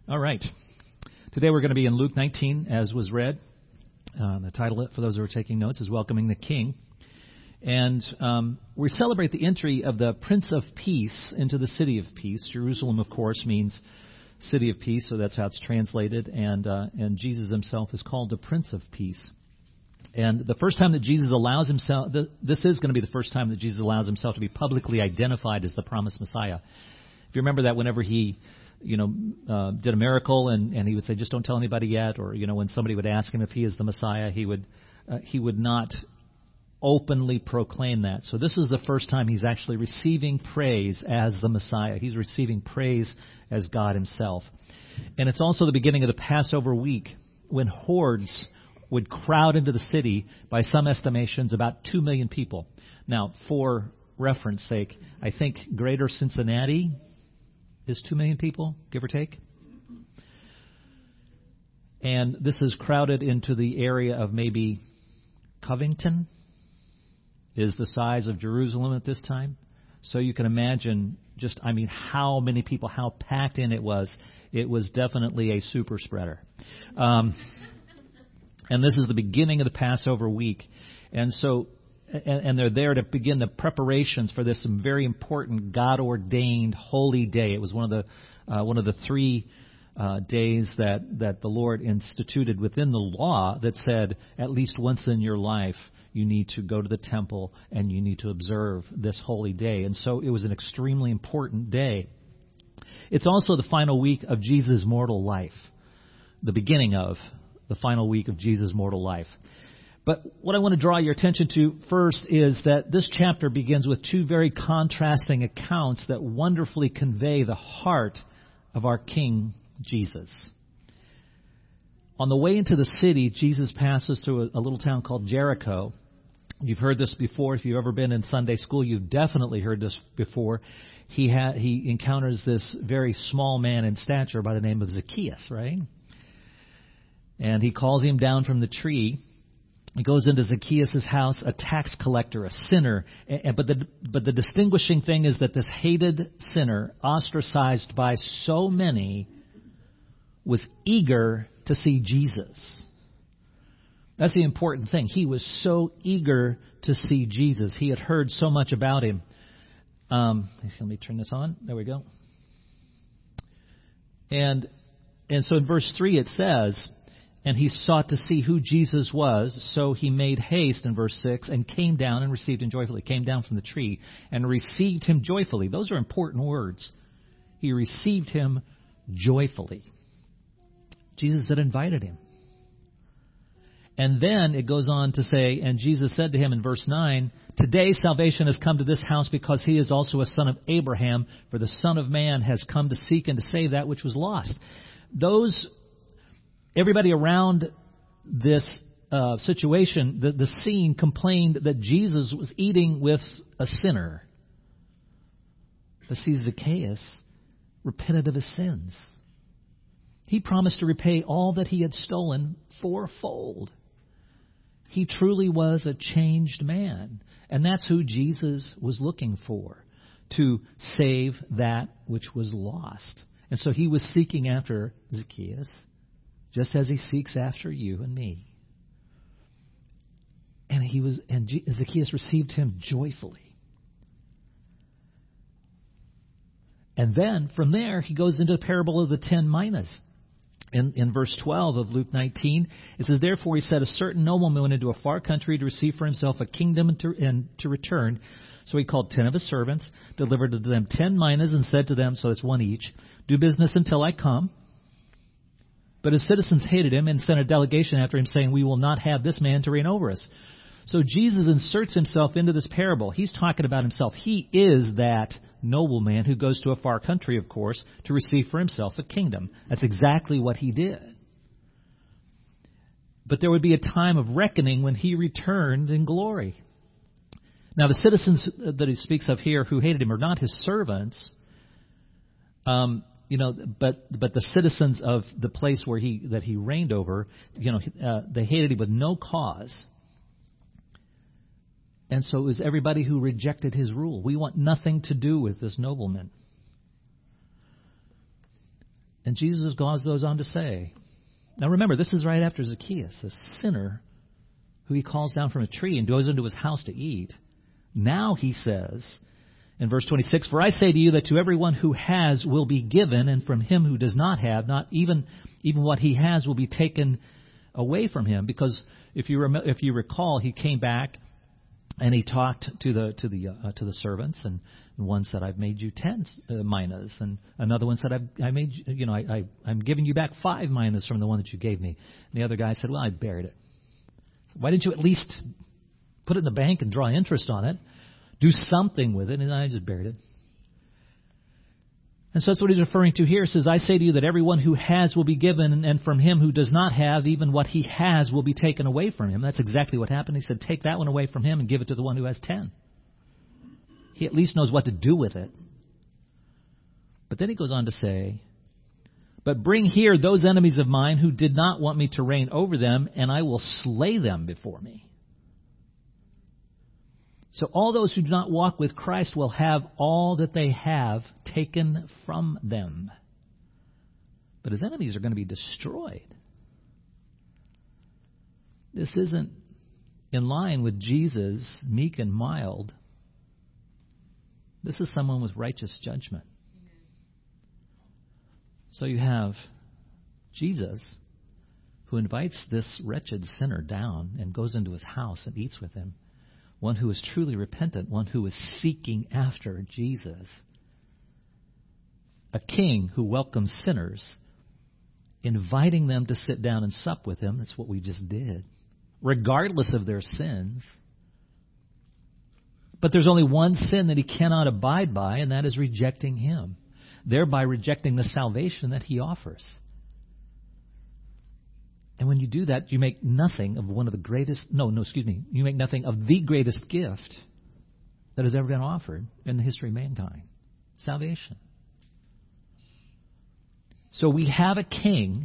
All right. Today we're going to be in Luke 19, as was read. The title, for those who are taking notes, is Welcoming the King. And we celebrate the entry of the Prince of Peace into the City of Peace. Jerusalem, of course, means City of Peace, so that's how it's translated. And Jesus himself is called the Prince of Peace. And the first time that Jesus allows himself, this is going to be the first time that Jesus allows himself to be publicly identified as the promised Messiah. If you remember that whenever he did a miracle and he would say, just don't tell anybody yet, or, when somebody would ask him if he is the Messiah, he would not openly proclaim that. So this is the first time he's actually receiving praise as the Messiah. He's receiving praise as God himself. And it's also the beginning of the Passover week when hordes would crowd into the city, by some estimations, about 2 million people. Now, for reference sake, I think Greater Cincinnati is 2 million people, give or take. And this is crowded into the area of maybe Covington is the size of Jerusalem at this time. So you can imagine how many people, how packed in it was. It was definitely a super spreader. And this is the beginning of the Passover week. And so, and they're there to begin the preparations for this very important God-ordained holy day. It was one of the 3 days that the Lord instituted within the law that said at least once in your life you need to go to the temple and you need to observe this holy day. And so it was an extremely important day. It's also the final week of Jesus' mortal life, the beginning of the final week of Jesus' mortal life. But what I want to draw your attention to first is that this chapter begins with 2 very contrasting accounts that wonderfully convey the heart of our King Jesus. On the way into the city, Jesus passes through a little town called Jericho. You've heard this before. If you've ever been in Sunday school, you've definitely heard this before. He encounters this very small man in stature by the name of Zacchaeus, right? And he calls him down from the tree. He goes into Zacchaeus' house, a tax collector, a sinner. But the distinguishing thing is that this hated sinner, ostracized by so many, was eager to see Jesus. That's the important thing. He was so eager to see Jesus. He had heard so much about him. Let me turn this on. There we go. And so in verse 3 it says, and he sought to see who Jesus was, so he made haste, in verse 6, and came down and received him joyfully. Came down from the tree and received him joyfully. Those are important words. He received him joyfully. Jesus had invited him. And then it goes on to say, and Jesus said to him in verse 9, today salvation has come to this house because he is also a son of Abraham, for the Son of Man has come to seek and to save that which was lost. Everybody around this situation, the scene, complained that Jesus was eating with a sinner. But see, Zacchaeus repented of his sins. He promised to repay all that he had stolen 4-fold. He truly was a changed man. And that's who Jesus was looking for, to save that which was lost. And so he was seeking after Zacchaeus, just as he seeks after you and me. And Zacchaeus received him joyfully. And then from there he goes into the parable of the 10 minas. In verse 12 of Luke 19, it says, therefore he said, a certain nobleman went into a far country to receive for himself a kingdom and to return. So he called 10 of his servants, delivered to them 10 minas, and said to them, so it's 1 each, do business until I come. But his citizens hated him and sent a delegation after him, saying, we will not have this man to reign over us. So Jesus inserts himself into this parable. He's talking about himself. He is that nobleman who goes to a far country, of course, to receive for himself a kingdom. That's exactly what he did. But there would be a time of reckoning when he returned in glory. Now, the citizens that he speaks of here who hated him are not his servants, but the citizens of the place where he reigned over, they hated him with no cause. And so it was everybody who rejected his rule. We want nothing to do with this nobleman. And Jesus goes on to say, now remember, this is right after Zacchaeus, a sinner who he calls down from a tree and goes into his house to eat. Now he says, in verse 26, for I say to you that to everyone who has will be given, and from him who does not have, not even what he has will be taken away from him. Because if you recall, he came back and he talked to the servants, and one said, "I've made you 10 minas," and another one said, "I'm giving you back 5 minas from the one that you gave me." And the other guy said, "Well, I buried it." Why didn't you at least put it in the bank and draw interest on it? Do something with it. And I just buried it. And so that's what he's referring to here. He says, I say to you that everyone who has will be given, and from him who does not have, even what he has will be taken away from him. That's exactly what happened. He said, take that one away from him and give it to the one who has 10. He at least knows what to do with it. But then he goes on to say, but bring here those enemies of mine who did not want me to reign over them, and I will slay them before me. So all those who do not walk with Christ will have all that they have taken from them. But his enemies are going to be destroyed. This isn't in line with Jesus, meek and mild. This is someone with righteous judgment. So you have Jesus, who invites this wretched sinner down and goes into his house and eats with him. One who is truly repentant, one who is seeking after Jesus. A king who welcomes sinners, inviting them to sit down and sup with him. That's what we just did, regardless of their sins. But there's only one sin that he cannot abide by, and that is rejecting him, thereby rejecting the salvation that he offers. And when you do that, you make nothing of you make nothing of the greatest gift that has ever been offered in the history of mankind, salvation. So we have a king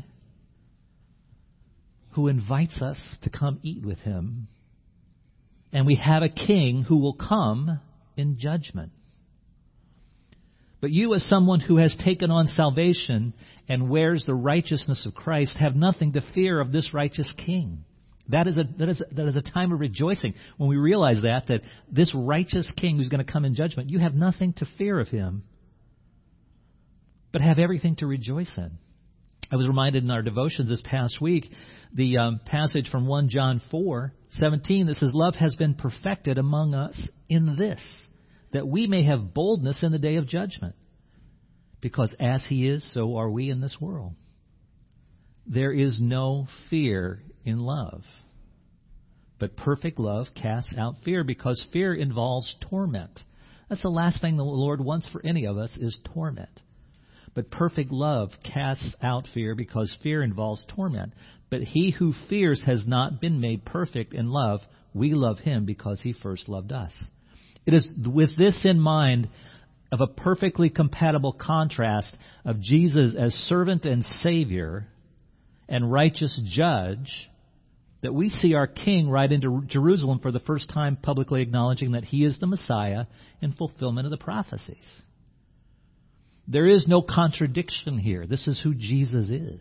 who invites us to come eat with him, and we have a king who will come in judgment. But you, as someone who has taken on salvation and wears the righteousness of Christ, have nothing to fear of this righteous king. That is a time of rejoicing when we realize that this righteous king who's going to come in judgment, you have nothing to fear of him, but have everything to rejoice in. I was reminded in our devotions this past week, the passage from 1 John 4:17 that says, love has been perfected among us in this, that we may have boldness in the day of judgment. Because as he is, so are we in this world. There is no fear in love. But perfect love casts out fear, because fear involves torment. That's the last thing the Lord wants for any of us, is torment. But perfect love casts out fear, because fear involves torment. But he who fears has not been made perfect in love. We love him because he first loved us. It is with this in mind, of a perfectly compatible contrast of Jesus as servant and Savior and righteous judge, that we see our King ride into Jerusalem for the first time, publicly acknowledging that he is the Messiah in fulfillment of the prophecies. There is no contradiction here. This is who Jesus is.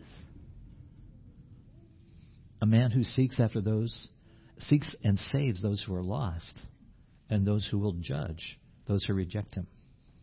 A man who seeks and saves those who are lost, and those who will judge those who reject him.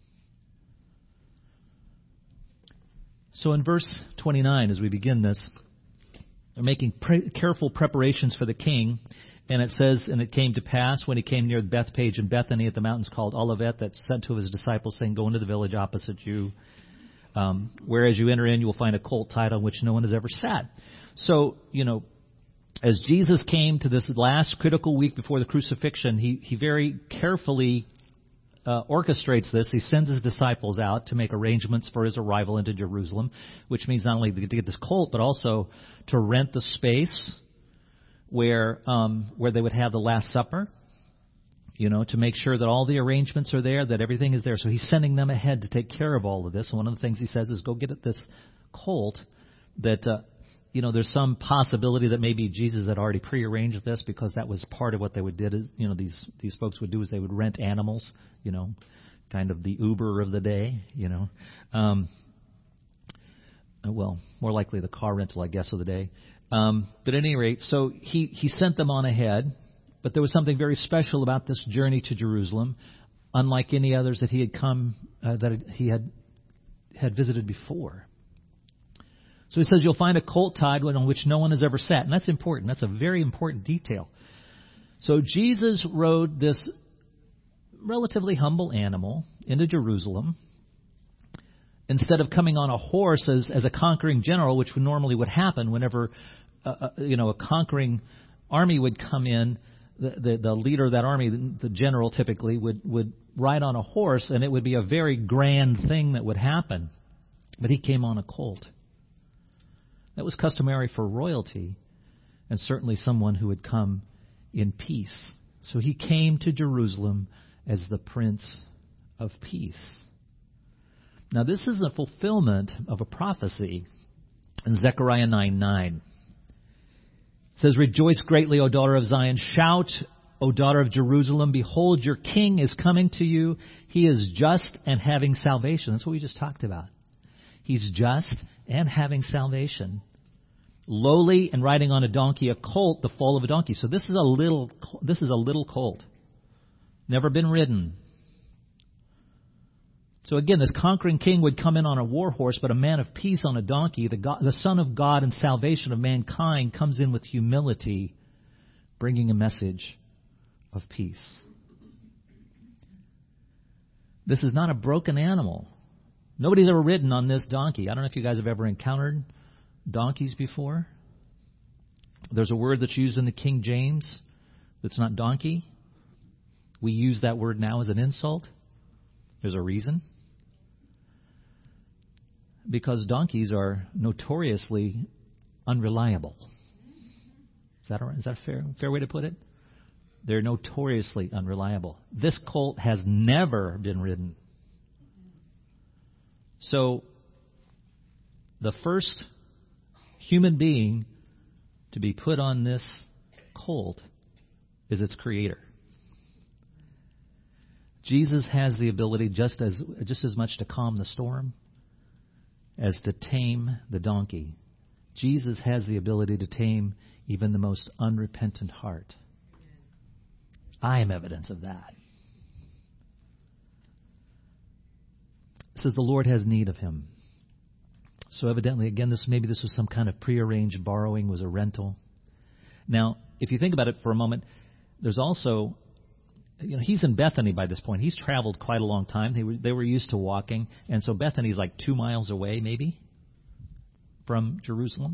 So in verse 29, as we begin this, they're making careful preparations for the king. And it says, and it came to pass when he came near Bethpage and Bethany at the mountains called Olivet, that sent to his disciples, saying, go into the village opposite you. Where as you enter in, you will find a colt tied on which no one has ever sat. So, as Jesus came to this last critical week before the crucifixion, he very carefully orchestrates this. He sends his disciples out to make arrangements for his arrival into Jerusalem, which means not only to get this colt, but also to rent the space where they would have the Last Supper, to make sure that all the arrangements are there, that everything is there. So he's sending them ahead to take care of all of this. And one of the things he says is, go get at this colt that there's some possibility that maybe Jesus had already prearranged this, because that was part of what they would did. Is these folks would do is they would rent animals, kind of the Uber of the day, more likely the car rental, I guess, of the day. But at any rate, so he sent them on ahead. But there was something very special about this journey to Jerusalem, unlike any others that he had come that he had visited before. So he says, you'll find a colt tied on which no one has ever sat. And that's important. That's a very important detail. So Jesus rode this relatively humble animal into Jerusalem. Instead of coming on a horse as a conquering general, which normally would happen whenever a conquering army would come in, the leader of that army, the general typically, would ride on a horse, and it would be a very grand thing that would happen. But he came on a colt. That was customary for royalty, and certainly someone who had come in peace. So he came to Jerusalem as the Prince of Peace. Now this is a fulfillment of a prophecy in Zechariah 9:9. It says, rejoice greatly, O daughter of Zion. Shout, O daughter of Jerusalem. Behold, your king is coming to you. He is just and having salvation. That's what we just talked about. He's just and having salvation. Lowly and riding on a donkey, a colt, the foal of a donkey. So this is a little colt. Never been ridden. So again, this conquering king would come in on a war horse, but a man of peace on a donkey. The Son of God and salvation of mankind comes in with humility, bringing a message of peace. This is not a broken animal. Nobody's ever ridden on this donkey. I don't know if you guys have ever encountered donkeys before. There's a word that's used in the King James that's not donkey. We use that word now as an insult. There's a reason. Because donkeys are notoriously unreliable. Is that a fair way to put it? They're notoriously unreliable. This colt has never been ridden. So, the first human being to be put on this colt is its creator. Jesus has the ability just as much to calm the storm as to tame the donkey. Jesus has the ability to tame even the most unrepentant heart. I am evidence of that. It says the Lord has need of him. So evidently, again, this was some kind of prearranged borrowing, was a rental. Now, if you think about it for a moment, there's also, he's in Bethany by this point. He's traveled quite a long time. They were used to walking, and so Bethany's like 2 miles away, maybe, from Jerusalem.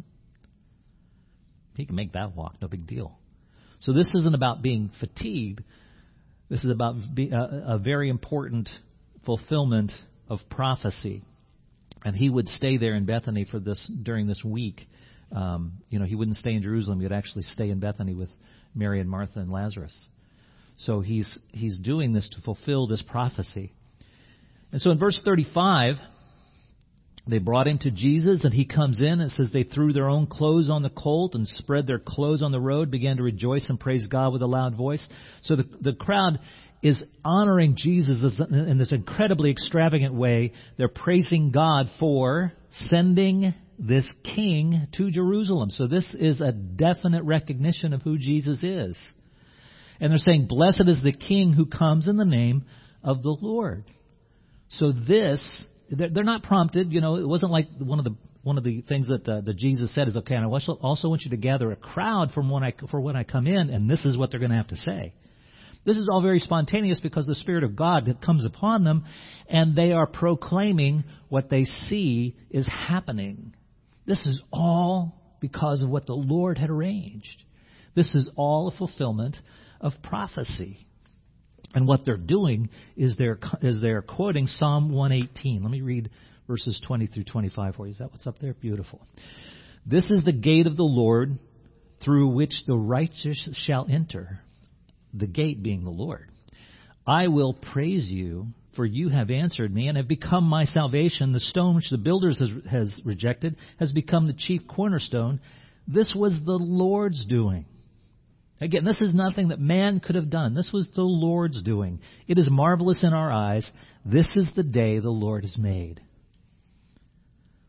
He can make that walk, no big deal. So this isn't about being fatigued. This is about a very important fulfillment of prophecy. And he would stay there in Bethany during this week. He wouldn't stay in Jerusalem. He would actually stay in Bethany with Mary and Martha and Lazarus. So he's doing this to fulfill this prophecy. And so in verse 35, they brought him to Jesus, and he comes in. It says they threw their own clothes on the colt and spread their clothes on the road, began to rejoice and praise God with a loud voice. So the crowd is honoring Jesus in this incredibly extravagant way. They're praising God for sending this king to Jerusalem. So this is a definite recognition of who Jesus is. And they're saying, blessed is the king who comes in the name of the Lord. So they're not prompted. It wasn't like one of the things that Jesus said is, okay, and I also want you to gather a crowd for when I come in, and this is what they're going to have to say. This is all very spontaneous because the Spirit of God comes upon them, and they are proclaiming what they see is happening. This is all because of what the Lord had arranged. This is all a fulfillment of prophecy. And what they're doing is they're quoting Psalm 118. Let me read verses 20 through 25 for you. Is that what's up there? Beautiful. This is the gate of the Lord through which the righteous shall enter. The gate being the Lord. I will praise you, for you have answered me and have become my salvation. The stone which the builders has rejected has become the chief cornerstone. This was the Lord's doing. Again, this is nothing that man could have done. This was the Lord's doing. It is marvelous in our eyes. This is the day the Lord has made.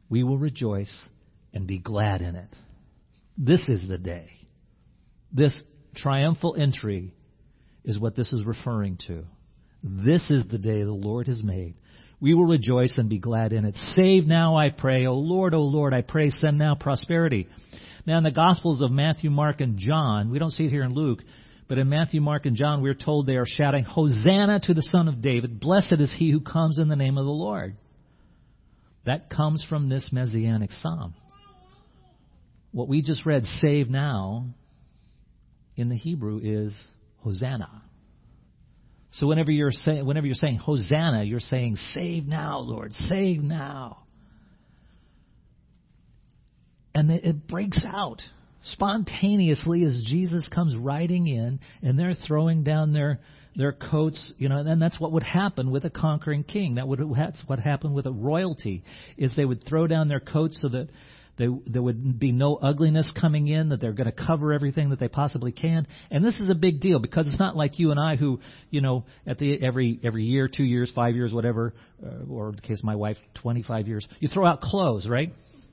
We will rejoice and be glad in it. This is the day. This triumphal entry is what this is referring to. This is the day the Lord has made. We will rejoice and be glad in it. Save now, I pray. O Lord, I pray, send now prosperity. Now in the Gospels of Matthew, Mark, and John, we don't see it here in Luke, but in Matthew, Mark, and John, we're told they are shouting, Hosanna to the Son of David. Blessed is he who comes in the name of the Lord. That comes from this Messianic psalm. What we just read, save now, in the Hebrew is Hosanna. So whenever you're saying Hosanna, you're saying, save now, Lord, save now. And it breaks out spontaneously as Jesus comes riding in, and they're throwing down their coats, and that's what would happen with a conquering king. That's what happened with a royalty, is they would throw down their coats so that there would be no ugliness coming in, that they're going to cover everything that they possibly can. And this is a big deal because it's not like you and I who, at every year, 2 years, 5 years, whatever, or in the case of my wife, 25 years, you throw out clothes, right?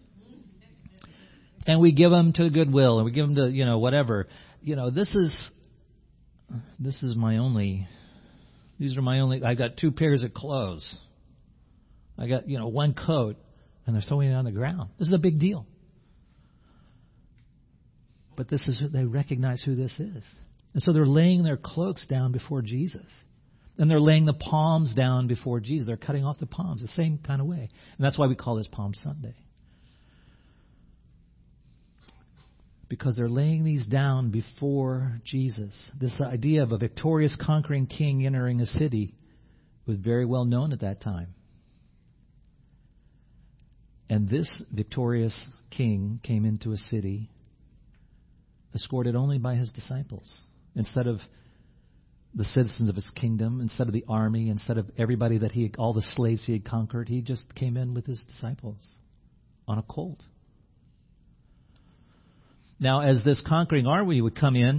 And we give them to Goodwill, and we give them to, whatever. These are my only, I got 2 pairs of clothes. I got, 1 coat, and they're throwing it on the ground. This is a big deal. But they recognize who this is. And so they're laying their cloaks down before Jesus. And they're laying the palms down before Jesus. They're cutting off the palms the same kind of way. And that's why we call this Palm Sunday. Because they're laying these down before Jesus. This idea of a victorious conquering king entering a city was very well known at that time. And this victorious king came into a city escorted only by his disciples. Instead of the citizens of his kingdom, instead of the army, instead of everybody all the slaves he had conquered, he just came in with his disciples on a colt. Now, as this conquering army would come in,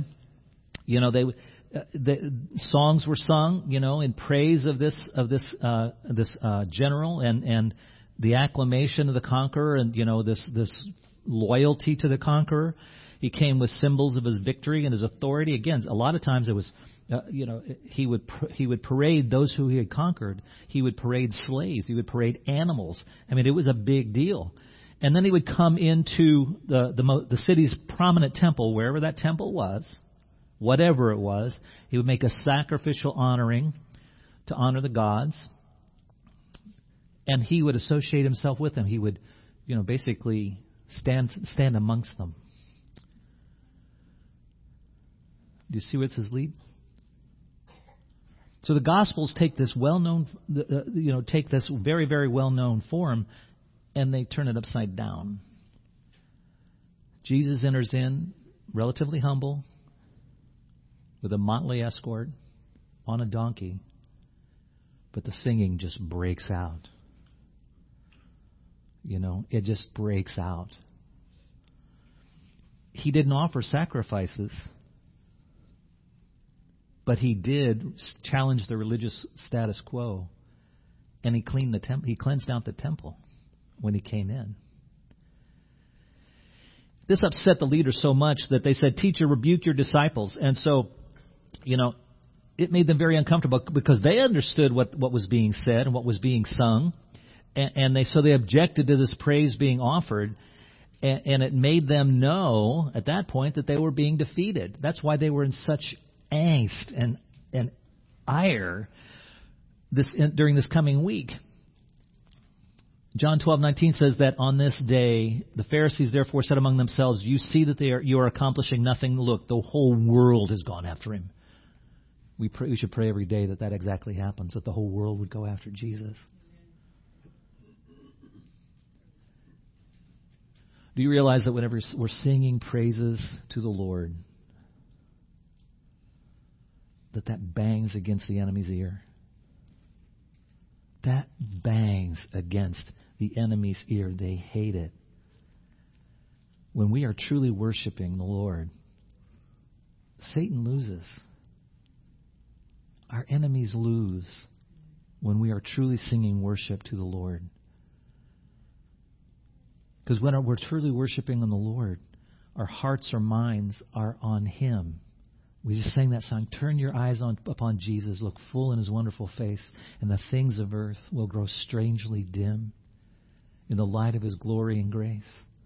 the songs were sung, in praise of this general and the acclamation of the conqueror, and this loyalty to the conqueror. He came with symbols of his victory and his authority. Again, a lot of times it was, he would parade those who he had conquered. He would parade slaves. He would parade animals. I mean, it was a big deal. And then he would come into the city's prominent temple, wherever that temple was, whatever it was. He would make a sacrificial honoring to honor the gods. And he would associate himself with them. He would, basically stand amongst them. Do you see what's his lead? So the Gospels take this take this very, very well-known form, and they turn it upside down. Jesus enters in relatively humble, with a motley escort, on a donkey, but the singing just breaks out. It just breaks out. He didn't offer sacrifices, but he did challenge the religious status quo, and he cleansed out the temple when he came in. This upset the leaders so much that they said, "Teacher, rebuke your disciples." And so, it made them very uncomfortable because they understood what was being said and what was being sung. And they objected to this praise being offered, and it made them know at that point that they were being defeated. That's why they were in such angst and ire during this coming week. John 12:19 says that on this day, the Pharisees therefore said among themselves, "You see that you are accomplishing nothing. Look, the whole world has gone after him." We should pray every day that exactly happens, that the whole world would go after Jesus. Do you realize that whenever we're singing praises to the Lord, that bangs against the enemy's ear? That bangs against the enemy's ear. They hate it. When we are truly worshiping the Lord, Satan loses. Our enemies lose when we are truly singing worship to the Lord. Because when we're truly worshiping on the Lord, our hearts, our minds are on Him. We just sang that song, turn your eyes upon Jesus, look full in His wonderful face, and the things of earth will grow strangely dim in the light of His glory and grace.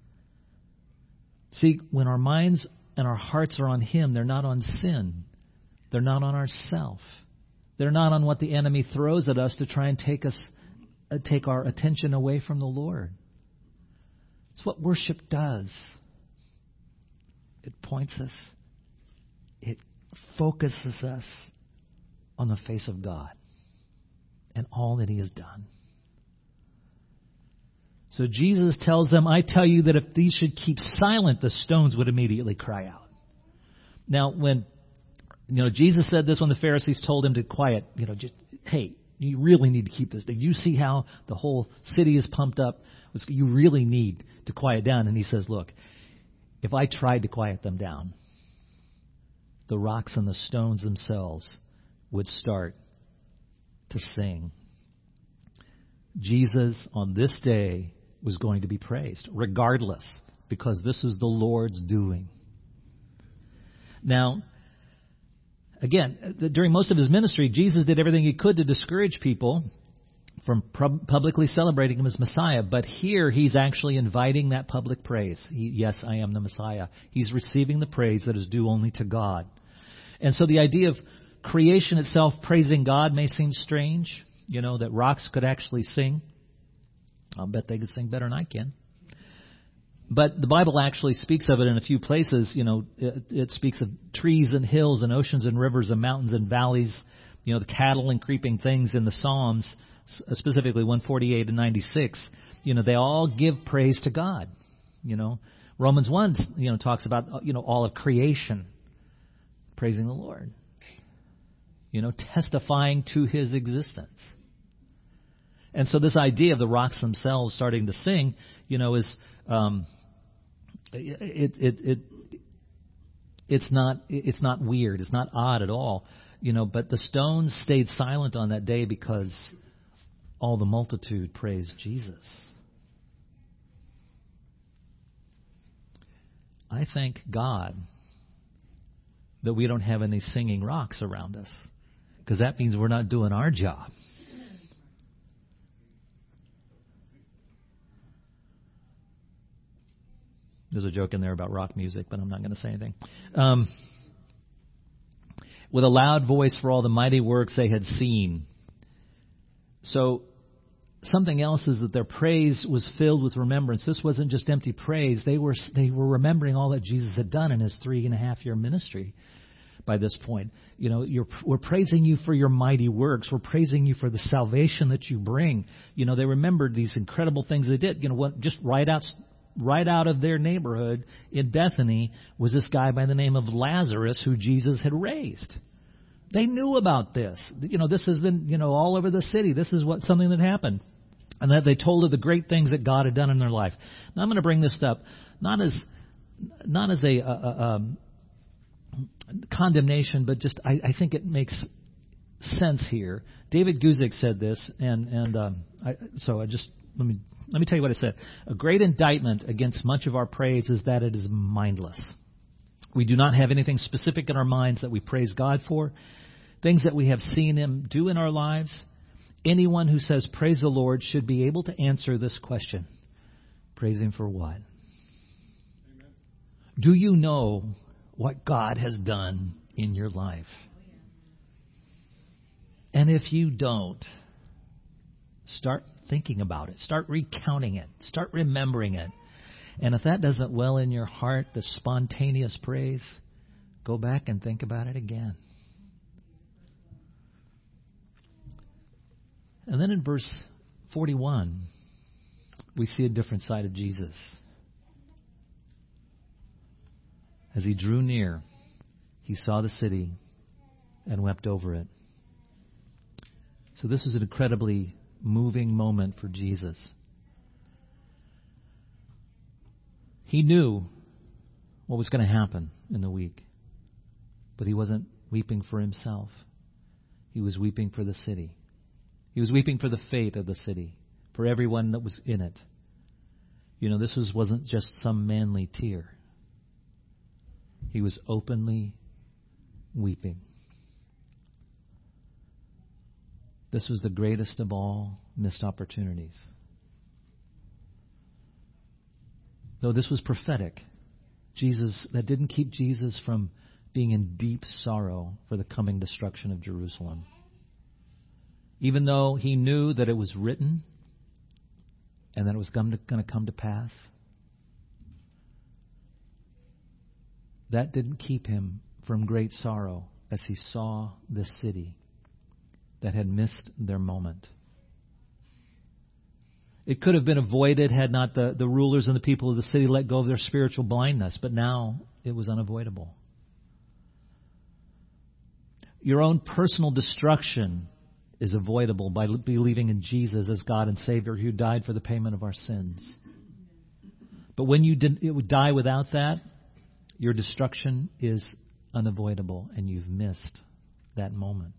See, when our minds and our hearts are on Him, they're not on sin. They're not on ourself. They're not on what the enemy throws at us to try and take our attention away from the Lord. It's what worship does. It points us. It focuses us on the face of God and all that He has done. So Jesus tells them, I tell you that if these should keep silent, the stones would immediately cry out. Now, when Jesus said this, when the Pharisees told Him to quiet, just, hey, you really need to keep this. Did you see how the whole city is pumped up? You really need to quiet down. And He says, look, if I tried to quiet them down, the rocks and the stones themselves would start to sing. Jesus on this day was going to be praised, regardless, because this is the Lord's doing. Now, again, during most of His ministry, Jesus did everything He could to discourage people from publicly celebrating Him as Messiah. But here He's actually inviting that public praise. Yes, I am the Messiah. He's receiving the praise that is due only to God. And so the idea of creation itself praising God may seem strange, that rocks could actually sing. I'll bet they could sing better than I can. But the Bible actually speaks of it in a few places. It speaks of trees and hills and oceans and rivers and mountains and valleys, the cattle and creeping things in the Psalms, specifically 148 and 96. They all give praise to God. Romans 1, talks about, all of creation praising the Lord. Testifying to His existence. And so this idea of the rocks themselves starting to sing, is it's not weird, it's not odd at all, But the stones stayed silent on that day because all the multitude praised Jesus. I thank God that we don't have any singing rocks around us, because that means we're not doing our job. There's a joke in there about rock music, but I'm not going to say anything. With a loud voice for all the mighty works they had seen. So something else is that their praise was filled with remembrance. This wasn't just empty praise. They were remembering all that Jesus had done in His 3.5-year ministry. By this point, we're praising You for Your mighty works. We're praising You for the salvation that You bring. They remembered these incredible things they did. Just right out of their neighborhood in Bethany was this guy by the name of Lazarus who Jesus had raised. They knew about this. This has been, all over the city. This is something that happened. And that they told of the great things that God had done in their life. Now I'm going to bring this up, not as a condemnation, but just I think it makes sense here. David Guzik said this, let me tell you what it said. A great indictment against much of our praise is that it is mindless. We do not have anything specific in our minds that we praise God for, things that we have seen Him do in our lives. Anyone who says praise the Lord should be able to answer this question. Praise Him for what? Amen. Do you know what God has done in your life? And if you don't, start thinking about it. Start recounting it. Start remembering it. And if that doesn't well in your heart, the spontaneous praise, go back and think about it again. And then in verse 41, we see a different side of Jesus. As He drew near, He saw the city and wept over it. So this is an incredibly moving moment for Jesus. He knew what was going to happen in the week, but He wasn't weeping for Himself. He was weeping for the city. He was weeping for the fate of the city, for everyone that was in it. This wasn't just some manly tear. He was openly weeping. This was the greatest of all missed opportunities. Though this was prophetic, that didn't keep Jesus from being in deep sorrow for the coming destruction of Jerusalem. Even though he knew that it was written and that it was going to come to pass, that didn't keep him from great sorrow as he saw this city that had missed their moment. It could have been avoided had not the rulers and the people of the city let go of their spiritual blindness, but now it was unavoidable. Your own personal destruction is avoidable by believing in Jesus as God and Savior who died for the payment of our sins. But when you die without that, your destruction is unavoidable and you've missed that moment.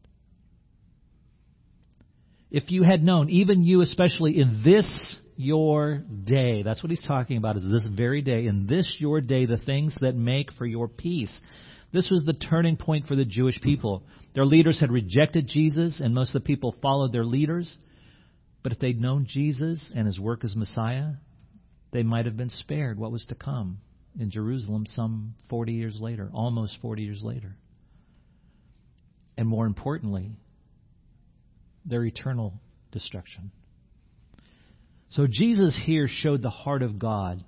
If you had known, even you especially in this your day, that's what he's talking about, is this very day, in this your day, the things that make for your peace. This was the turning point for the Jewish people. Their leaders had rejected Jesus, and most of the people followed their leaders. But if they'd known Jesus and his work as Messiah, they might have been spared what was to come in Jerusalem some 40 years later, almost 40 years later. And more importantly, their eternal destruction. So Jesus here showed the heart of God.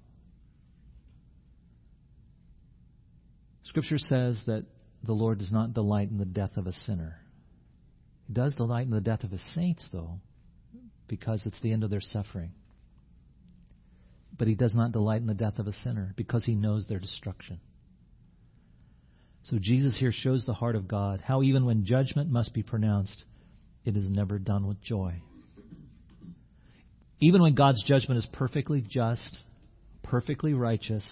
Scripture says that the Lord does not delight in the death of a sinner. He does delight in the death of his saints, though, because it's the end of their suffering. But he does not delight in the death of a sinner because he knows their destruction. So Jesus here shows the heart of God, how even when judgment must be pronounced, it is never done with joy. Even when God's judgment is perfectly just, perfectly righteous,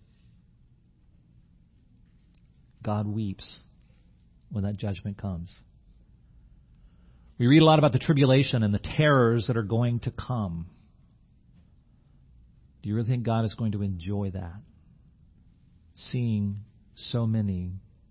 God weeps when that judgment comes. We read a lot about the tribulation and the terrors that are going to come. Do you really think God is going to enjoy that? Seeing so many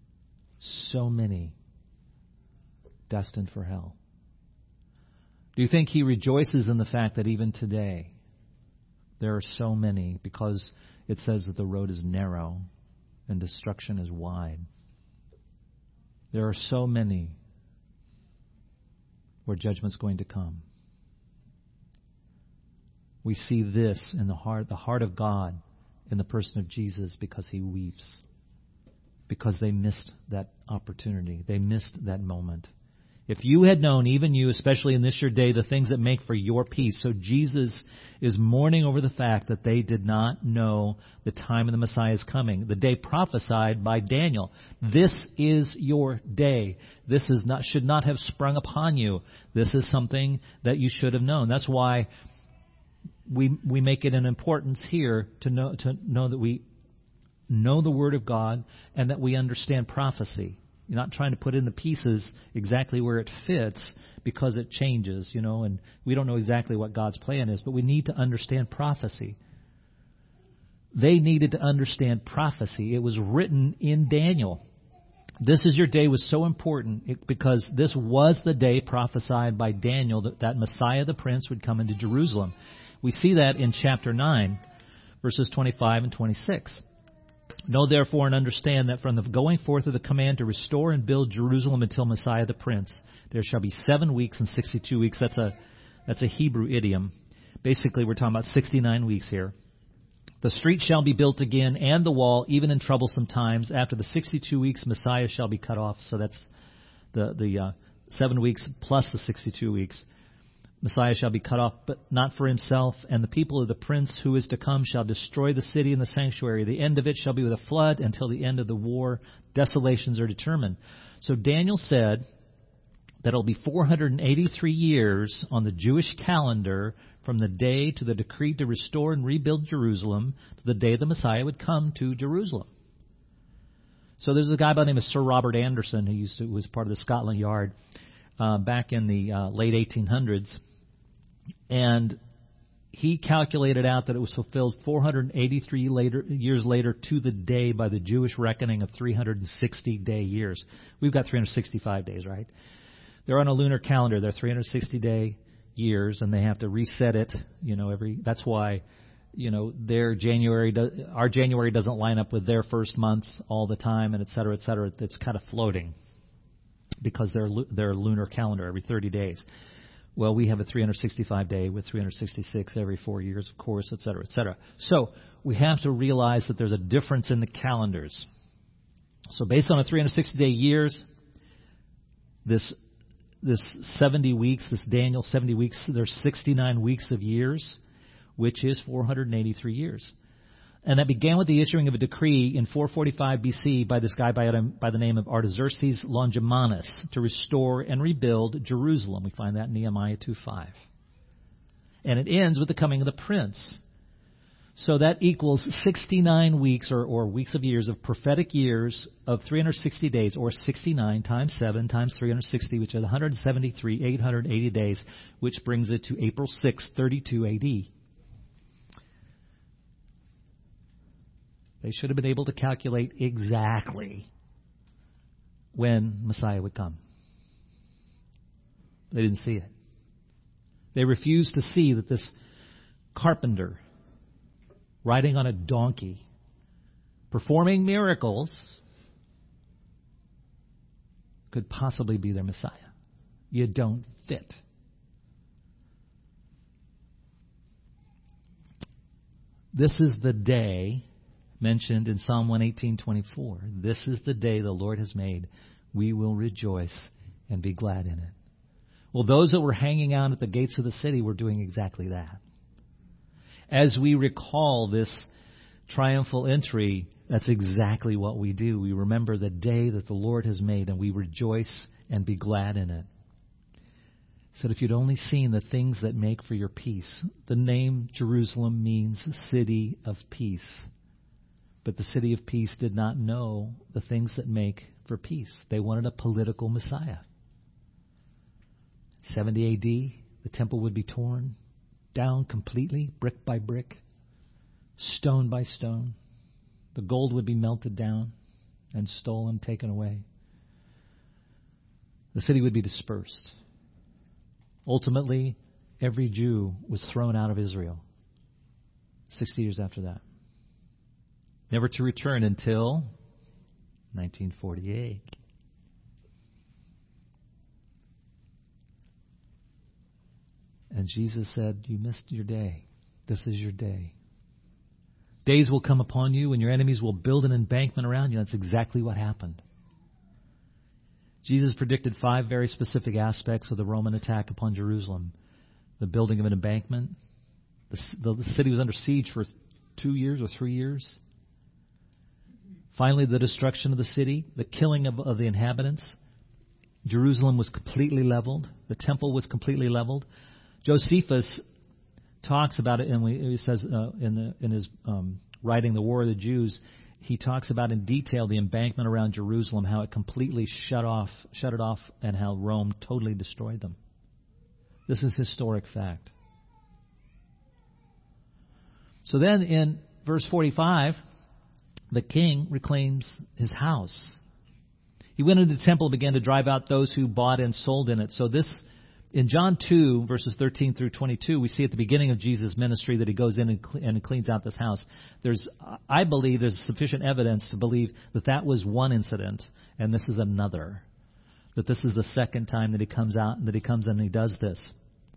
destined for hell. Do you think he rejoices in the fact that even today there are so many, because it says that the road is narrow and destruction is wide? There are so many where judgment's going to come. We see this in the heart of God in the person of Jesus, because he weeps, because they missed that opportunity. They missed that moment. If you had known, even you, especially in this your day, the things that make for your peace. So Jesus is mourning over the fact that they did not know the time of the Messiah is coming, the day prophesied by Daniel. This is your day. This should not have sprung upon you. This is something that you should have known. That's why we make it an importance here to know that we know the Word of God and that we understand prophecy. You're not trying to put in the pieces exactly where it fits because it changes, and we don't know exactly what God's plan is, but we need to understand prophecy. They needed to understand prophecy. It was written in Daniel. This is your day was so important because this was the day prophesied by Daniel that Messiah the Prince would come into Jerusalem. We see that in chapter 9, verses 25 and 26. Know therefore and understand that from the going forth of the command to restore and build Jerusalem until Messiah the Prince, there shall be 7 weeks and 62 weeks. That's a Hebrew idiom. Basically, we're talking about 69 weeks here. The street shall be built again, and the wall, even in troublesome times. After the 62 weeks, Messiah shall be cut off. So that's the 7 weeks plus the 62 weeks. Messiah shall be cut off, but not for himself, and the people of the prince who is to come shall destroy the city and the sanctuary. The end of it shall be with a flood until the end of the war. Desolations are determined. So Daniel said that it'll be 483 years on the Jewish calendar from the day to the decree to restore and rebuild Jerusalem to the day the Messiah would come to Jerusalem. So there's a guy by the name of Sir Robert Anderson who was part of the Scotland Yard back in the late 1800s. And he calculated out that it was fulfilled 483 years later to the day by the Jewish reckoning of 360-day years. We've got 365 days, right? They're on a lunar calendar. They're 360-day years, and they have to reset it. That's why, our January doesn't line up with their first month all the time, and et cetera, et cetera. It's kind of floating because they're lunar calendar every 30 days. Well, we have a 365-day with 366 every 4 years, of course, et cetera, et cetera. So we have to realize that there's a difference in the calendars. So based on a 360-day years, this 70 weeks, this Daniel 70 weeks, there's 69 weeks of years, which is 483 years. And that began with the issuing of a decree in 445 BC by this guy by the name of Artaxerxes Longimanus to restore and rebuild Jerusalem. We find that in Nehemiah 2:5. And it ends with the coming of the prince. So that equals 69 weeks or weeks of years of prophetic years of 360 days, or 69 times 7 times 360, which is 880 days, which brings it to April 6, 32 A.D. They should have been able to calculate exactly when Messiah would come. They didn't see it. They refused to see that this carpenter riding on a donkey, performing miracles, could possibly be their Messiah. You don't fit. This is the day mentioned in Psalm 118:24. This is the day the Lord has made. We will rejoice and be glad in it. Well, those that were hanging out at the gates of the city were doing exactly that. As we recall this triumphal entry, that's exactly what we do. We remember the day that the Lord has made, and we rejoice and be glad in it. So if you'd only seen the things that make for your peace. The name Jerusalem means city of peace. But the city of peace did not know the things that make for peace. They wanted a political Messiah. 70 A.D., the temple would be torn down completely, brick by brick, stone by stone. The gold would be melted down and stolen, taken away. The city would be dispersed. Ultimately, every Jew was thrown out of Israel 60 years after that, never to return until 1948. And Jesus said, you missed your day. This is your day. Days will come upon you and your enemies will build an embankment around you. That's exactly what happened. Jesus predicted 5 very specific aspects of the Roman attack upon Jerusalem. The building of an embankment. The city was under siege for 2 years or 3 years. Finally, the destruction of the city, the killing of the inhabitants. Jerusalem was completely leveled. The temple was completely leveled. Josephus talks about it, and he says in his writing, The War of the Jews, he talks about in detail the embankment around Jerusalem, how it completely shut it off, and how Rome totally destroyed them. This is historic fact. So then in verse 45, the king reclaims his house. He went into the temple and began to drive out those who bought and sold in it. So this, in John 2, verses 13 through 22, we see at the beginning of Jesus' ministry that he goes in and cleans out this house. I believe there's sufficient evidence to believe that was one incident, and this is another. That this is the second time that he comes out, and that he comes in and he does this.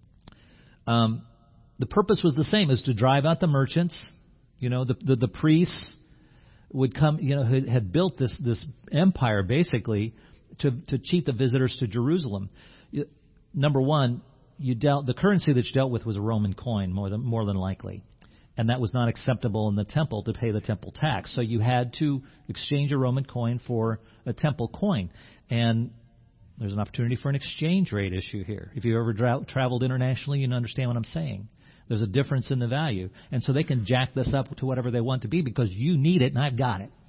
The purpose was the same, is to drive out the merchants. The priests would come, had built this empire basically to cheat the visitors to Jerusalem. Number one, the currency that's dealt with was a Roman coin, more than likely, and that was not acceptable in the temple to pay the temple tax. So you had to exchange a Roman coin for a temple coin, and there's an opportunity for an exchange rate issue here. If you ever traveled internationally, you understand what I'm saying. There's a difference in the value, and so they can jack this up to whatever they want to be because you need it and I've got it.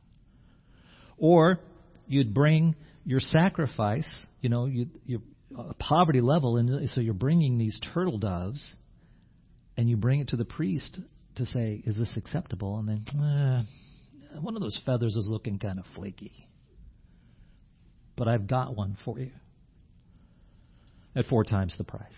Or you'd bring your sacrifice, your poverty level, and so you're bringing these turtle doves, and you bring it to the priest to say, is this acceptable? And then, one of those feathers is looking kind of flaky. But I've got one for you at 4 times the price.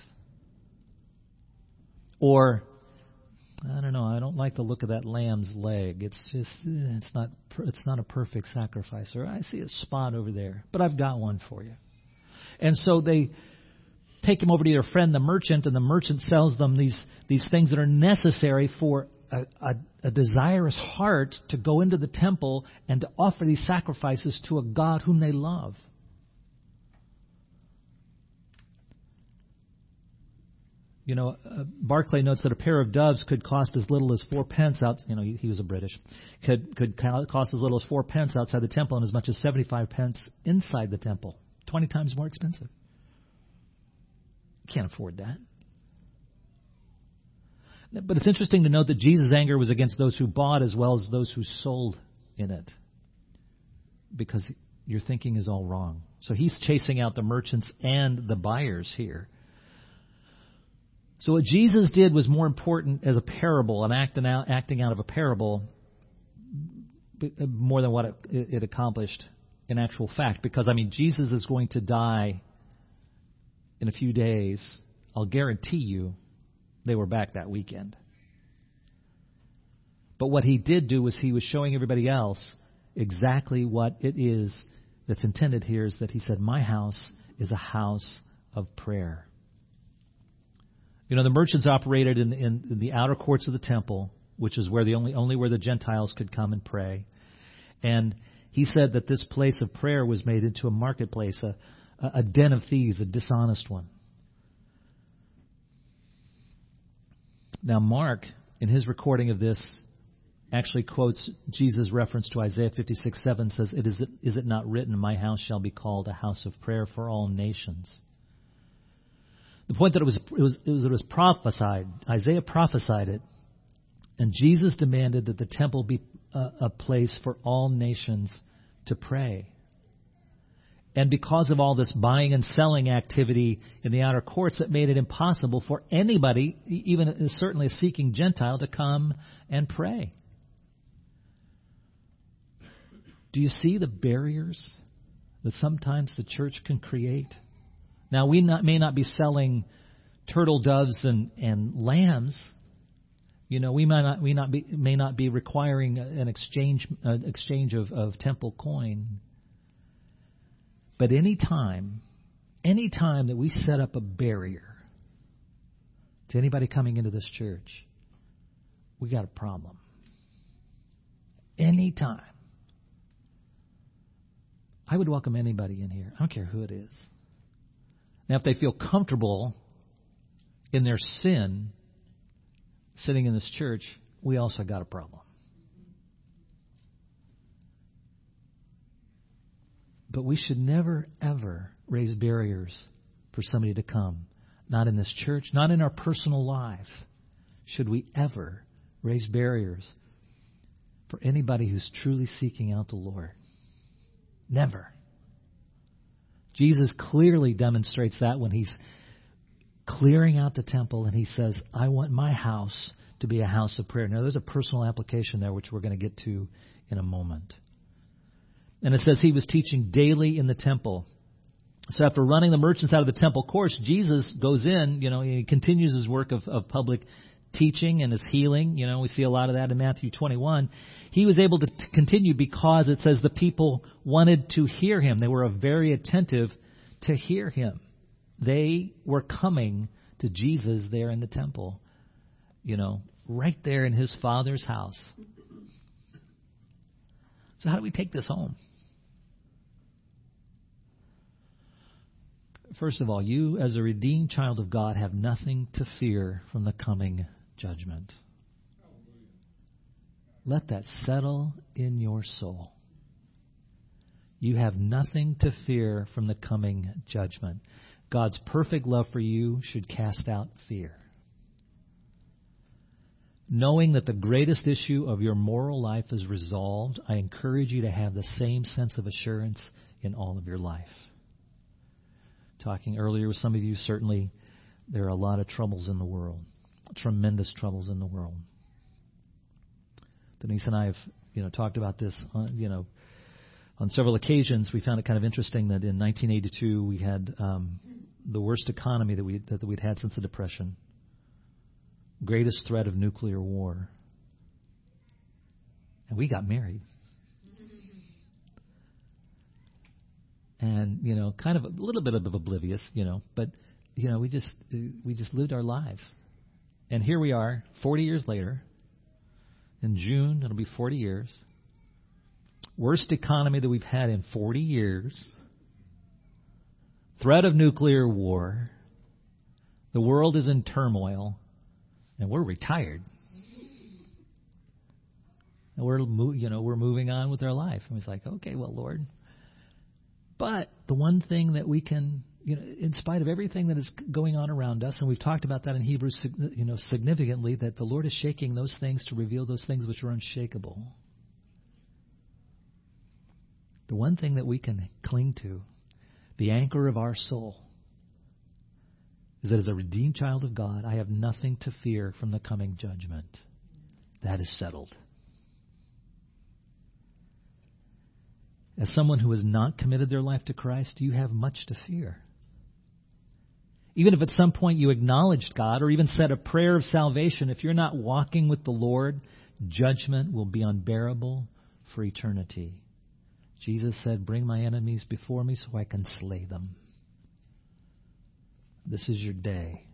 Or, I don't know, I don't like the look of that lamb's leg. It's just, it's not a perfect sacrifice. Or I see a spot over there, but I've got one for you. And so they take him over to their friend, the merchant, and the merchant sells them these things that are necessary for a desirous heart to go into the temple and to offer these sacrifices to a God whom they love. You know, Barclay notes that a pair of doves could cost as little as 4 pence out. You know, he was a British. Could cost as little as 4 pence outside the temple and as much as 75 pence inside the temple. 20 times more expensive. You can't afford that. But it's interesting to note that Jesus' anger was against those who bought as well as those who sold in it, because your thinking is all wrong. So he's chasing out the merchants and the buyers here. So what Jesus did was more important as a parable, an acting out of a parable, more than what it accomplished in actual fact. Because, I mean, Jesus is going to die in a few days. I'll guarantee you they were back that weekend. But what he did do was he was showing everybody else exactly what it is that's intended here, is that he said, my house is a house of prayer. You know, the merchants operated in the outer courts of the temple, which is where only where the Gentiles could come and pray. And he said that this place of prayer was made into a marketplace, a den of thieves, a dishonest one. Now, Mark, in his recording of this, actually quotes Jesus' reference to Isaiah 56:7, says, Is it not written, my house shall be called a house of prayer for all nations? The point that it was prophesied. Isaiah prophesied it. And Jesus demanded that the temple be a place for all nations to pray. And because of all this buying and selling activity in the outer courts, it made it impossible for anybody, even certainly a seeking Gentile, to come and pray. Do you see the barriers that sometimes the church can create? Now, we may not be selling turtle doves and lambs. You know, we may not be requiring an exchange of temple coin. But any time that we set up a barrier to anybody coming into this church, we got a problem. Anytime. I would welcome anybody in here. I don't care who it is. Now, if they feel comfortable in their sin sitting in this church, we also got a problem. But we should never, ever raise barriers for somebody to come. Not in this church, not in our personal lives. Should we ever raise barriers for anybody who's truly seeking out the Lord? Never. Jesus clearly demonstrates that when he's clearing out the temple and he says, I want my house to be a house of prayer. Now, there's a personal application there, which we're going to get to in a moment. And it says he was teaching daily in the temple. So after running the merchants out of the temple courts, Jesus goes in, he continues his work of public teaching and his healing. We see a lot of that in Matthew 21. He was able to continue because it says the people wanted to hear him. They were very attentive to hear him. They were coming to Jesus there in the temple, right there in his Father's house. So how do we take this home? First of all, you as a redeemed child of God have nothing to fear from the coming judgment. Let that settle in your soul. You have nothing to fear from the coming judgment. God's perfect love for you should cast out fear. Knowing that the greatest issue of your moral life is resolved, I encourage you to have the same sense of assurance in all of your life. Talking earlier with some of you, certainly there are a lot of troubles in the world. tremendous troubles in the world. Denise and I have, talked about this, on several occasions. We found it kind of interesting that in 1982 we had the worst economy that we'd had since the Depression. Greatest threat of nuclear war. And we got married. And, kind of a little bit of oblivious, but, we just lived our lives. And here we are, 40 years later. In June, it'll be 40 years. Worst economy that we've had in 40 years. Threat of nuclear war. The world is in turmoil. And we're retired. And we're moving on with our life. And it's like, okay, well, Lord. But the one thing that we can, in spite of everything that is going on around us, and we've talked about that in Hebrews, significantly, that the Lord is shaking those things to reveal those things which are unshakable. The one thing that we can cling to, the anchor of our soul, is that as a redeemed child of God, I have nothing to fear from the coming judgment. That is settled. As someone who has not committed their life to Christ, you have much to fear. Even if at some point you acknowledged God or even said a prayer of salvation, if you're not walking with the Lord, judgment will be unbearable for eternity. Jesus said, bring my enemies before me so I can slay them. This is your day.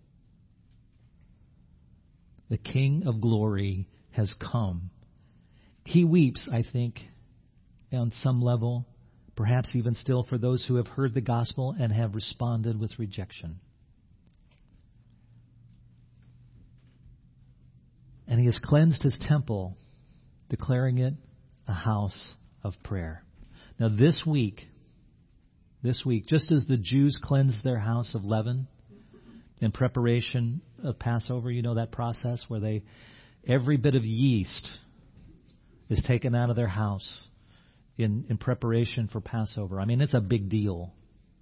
The King of glory has come. He weeps, I think, on some level, perhaps even still for those who have heard the gospel and have responded with rejection. And he has cleansed his temple, declaring it a house of prayer. Now this week, just as the Jews cleansed their house of leaven in preparation of Passover, that process where every bit of yeast is taken out of their house in preparation for Passover. I mean, it's a big deal.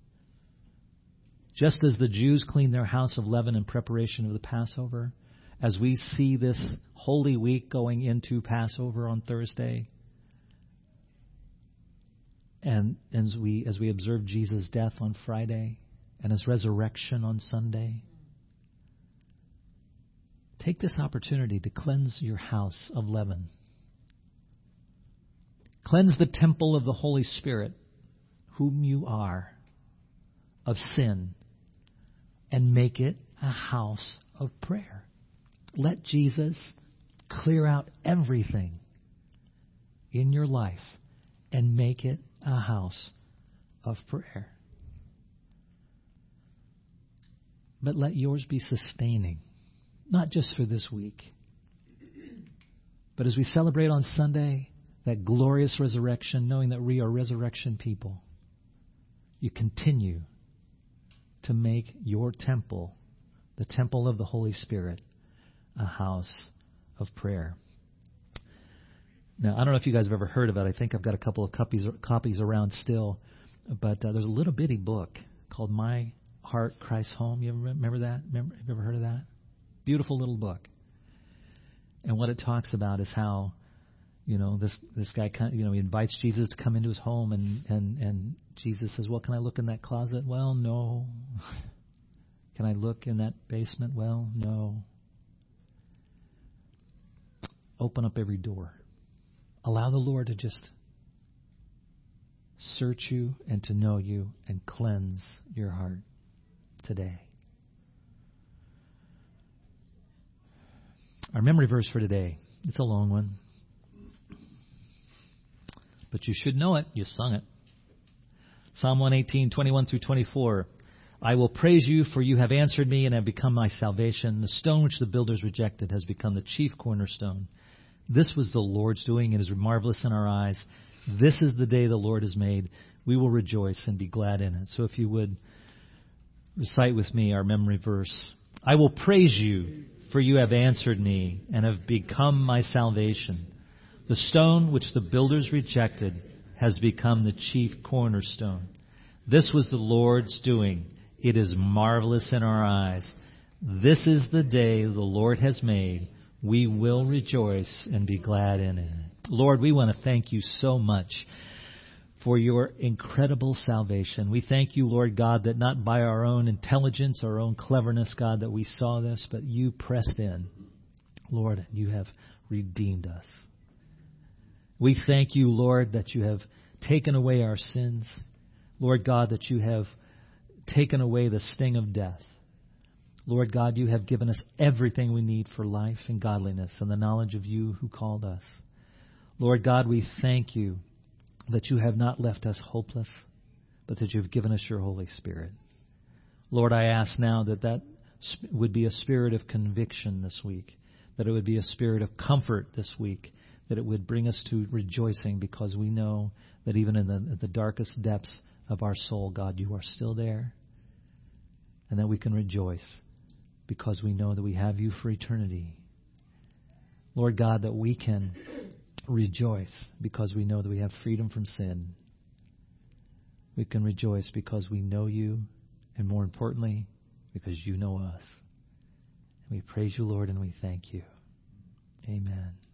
Just as the Jews cleaned their house of leaven in preparation of the Passover, as we see this Holy Week going into Passover on Thursday, and as we observe Jesus' death on Friday and his resurrection on Sunday, take this opportunity to cleanse your house of leaven. Cleanse the temple of the Holy Spirit, whom you are, of sin, and make it a house of prayer. Let Jesus clear out everything in your life and make it a house of prayer. But let yours be sustaining, not just for this week, but as we celebrate on Sunday that glorious resurrection, knowing that we are resurrection people, you continue to make your temple, the temple of the Holy Spirit, a house of prayer. Now, I don't know if you guys have ever heard of it. I think I've got a couple of copies around still. But there's a little bitty book called My Heart Cries Home. You ever remember that? Have you ever heard of that? Beautiful little book. And what it talks about is how, this guy, he invites Jesus to come into his home, and Jesus says, well, can I look in that closet? Well, no. Can I look in that basement? Well, no. Open up every door. Allow the Lord to just search you and to know you and cleanse your heart today. Our memory verse for today, it's a long one, but you should know it. You sung it. Psalm 118, 21 through 24. I will praise you, for you have answered me and have become my salvation. The stone which the builders rejected has become the chief cornerstone. This was the Lord's doing. It is marvelous in our eyes. This is the day the Lord has made. We will rejoice and be glad in it. So if you would recite with me our memory verse. I will praise you, for you have answered me and have become my salvation. The stone which the builders rejected has become the chief cornerstone. This was the Lord's doing. It is marvelous in our eyes. This is the day the Lord has made. We will rejoice and be glad in it. Lord, we want to thank you so much for your incredible salvation. We thank you, Lord God, that not by our own intelligence, our own cleverness, God, that we saw this, but you pressed in. Lord, you have redeemed us. We thank you, Lord, that you have taken away our sins. Lord God, that you have taken away the sting of death. Lord God, you have given us everything we need for life and godliness and the knowledge of you who called us. Lord God, we thank you that you have not left us hopeless, but that you have given us your Holy Spirit. Lord, I ask now that that would be a spirit of conviction this week, that it would be a spirit of comfort this week, that it would bring us to rejoicing because we know that even in the darkest depths of our soul, God, you are still there, and that we can rejoice because we know that we have you for eternity. Lord God, that we can rejoice because we know that we have freedom from sin. We can rejoice because we know you, and more importantly, because you know us. We praise you, Lord, and we thank you. Amen.